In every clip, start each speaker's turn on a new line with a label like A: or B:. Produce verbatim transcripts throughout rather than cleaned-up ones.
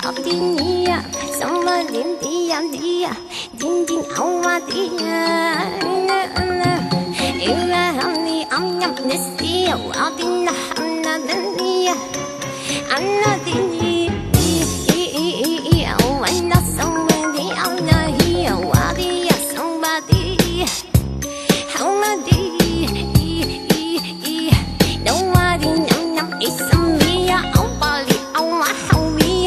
A: dia, samba din dia dia, din din awa dia. Ila hamni am yam nistia, wadin hamna dia, anna dia. Wanna somebody anna here, wadia somebody, somebody. Nobody nam nam is me, oh Bali, oh my homie.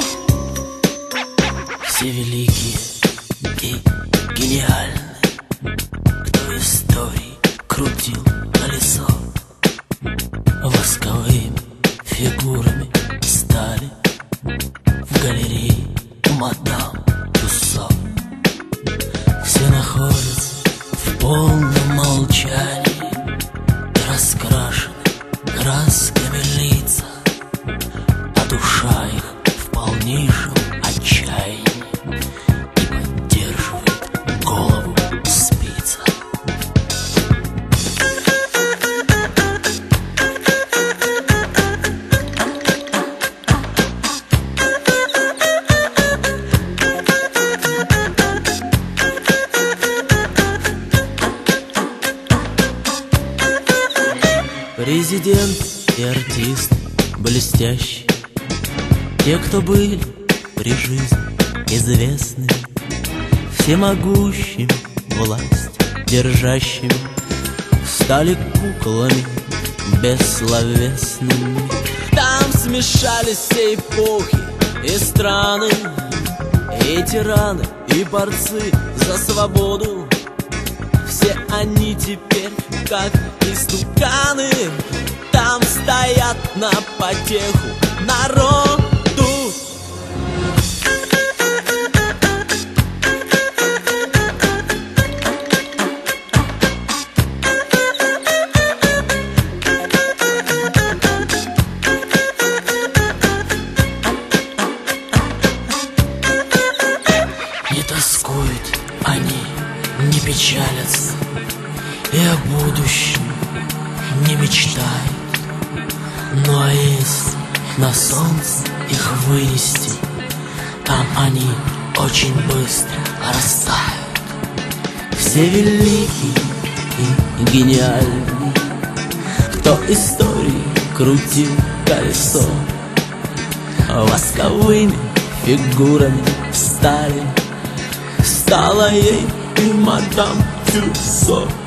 B: Все великие и гениальны, кто истории крутил колесо, восковыми фигурами стали в галерее мадам Туссо. Все находятся в полном молчании, раскрашены красками лица, а душа их в полнейшем отчаянии и поддерживает голову спица. Президент и артист блестящие, те, кто были при жизни известными, всемогущими, власть держащими, стали куклами бессловесными. Там смешались все эпохи и страны, и тираны, и борцы за свободу. Все они теперь как истуканы, там стоят на потеху народу. Не тоскуют они, не печалятся, и о будущем не мечтают. Ну а если на солнце их вынести, там они очень быстро растают. Все великие и гениальные, кто истории крутил колесо, восковыми фигурами стали. Стала ей и мадам Тюссо.